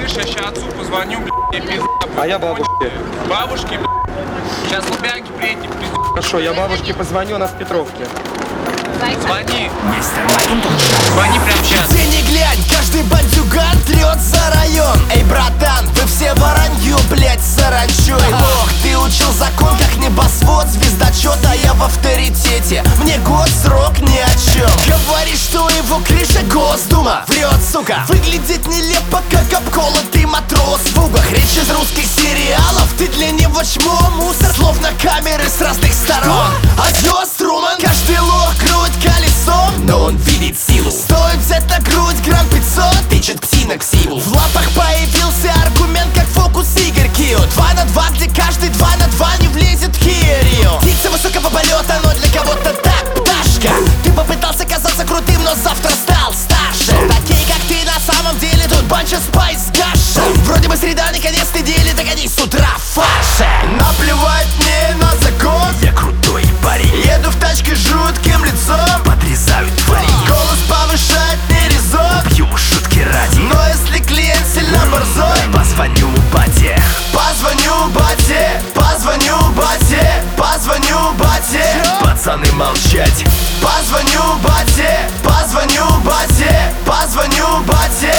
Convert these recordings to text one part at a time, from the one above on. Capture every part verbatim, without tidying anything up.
слышь, я сейчас отцу позвоню, блядь, мне пизда будет. А я бабушке. Бабушке, блядь. Сейчас лубянки приедете, пизда. Хорошо, я бабушке позвоню, она в Петровке. Звони. Звони прямо сейчас. Где не глянь, каждый бандюган трет за район. Эй, братан, вы все воронью, блять, саранчой. Ох, ты учил закон, как небосвод, звездочет, а я в авторитете. Мне год, срок, ни о чем. Говоришь, что его крыша Госдума. Врет, сука, выглядит нелепо, как обколотый матрос в угах. Речь из русских сериалов, ты для него чмо, мусор, словно камеры с разных сторон. Адьос, Труман, каждый лох крут колесом, но он видит силу. Стоит взять на грудь грамм пятьсот, тычет ктина ксиву. В лапах появился аргумент, как фокус Игорь Кио. Два на два, где каждый два на два не влезет в Кирио. Птица высокого полета, но для кого-то так пташка. Ты попытался казаться крутым, но завтра стал старше. Такие, как ты, на самом деле тут банча спайс гаша. Вроде бы среда наконец-то делит, так они с утра фарше. Наплевать мне на закон, я крутой парень. Еду в тачке с жутким лицом, подрезают твари. Голос повышать не резон, пью шутки ради. Но если клиент сильно борзой, позвоню бате. Позвоню бате, позвоню бате, позвоню бате. Пацаны молчать. Позвоню бате, позвоню бате, позвоню бате.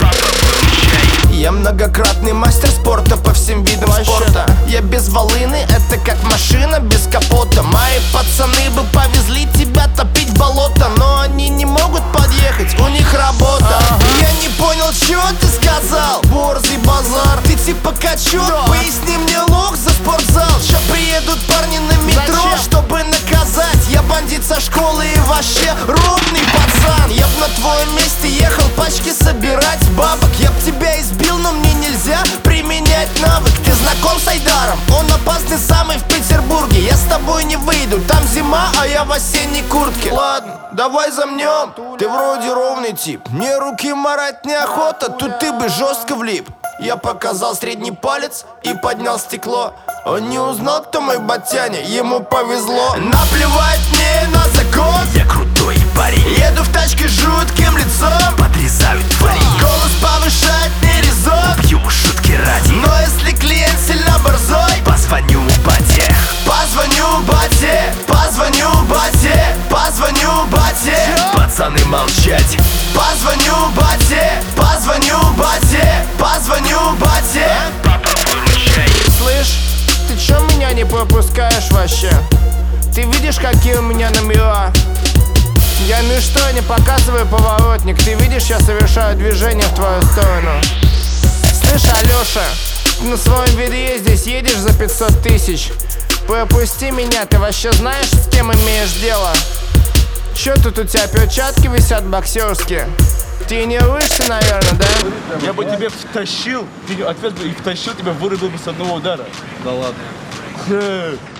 Я многократный мастер спорта по всем видам спорта. Я без волыны, это как машина без капота. Мои пацаны бы повезли тебя топить в болото, но они не могут подъехать, у них работа. ага. Я не понял, что ты сказал, борзый базар. Ты типа качок, да. Поясни мне лох за спортзал. Ща приедут парни на метро, зачем? Чтобы наказать. Я бандит со школы и вообще ровный пацан. Я б на твоем месте ехал пачки собирать бабок. Я б тебя избил, но мне нельзя применять навык. Ты знаком с Айдаром? Он опасный самый в Петербурге. Я с тобой не выйду, там зима, а я в осенней куртке. Ладно, давай замнем. Ты вроде ровный тип, мне руки марать неохота. Тут ты бы жестко влип. Я показал средний палец и поднял стекло. Он не узнал, кто мой батяня, ему повезло. Наплевать мне на закон, я крутой парень. Еду в тачке с жутким лицом, подрезают твари. Голос повышать не резон, пью шутки ради. Но если клиент сильно борзой, позвоню бате. Позвоню бате, позвоню бате, позвоню бате. Пацаны молчать. Позвоню бате, позвоню бате, позвоню бате. Папа, выручай. Слышь, ты чё меня не пропускаешь вообще? Ты видишь, какие у меня номера? Я ничто не показываю поворотник. Ты видишь, я совершаю движение в твою сторону. Слышь, Алёша, ты на своем ведре здесь едешь за пятьсот тысяч. Пропусти меня, ты вообще знаешь, с кем имеешь дело? Чё тут у тебя перчатки висят боксерские? Ты не рвешься, наверное, да? Я бы тебе втащил, ты отвез бы и втащил, тебя вырубил бы с одного удара. Да ладно.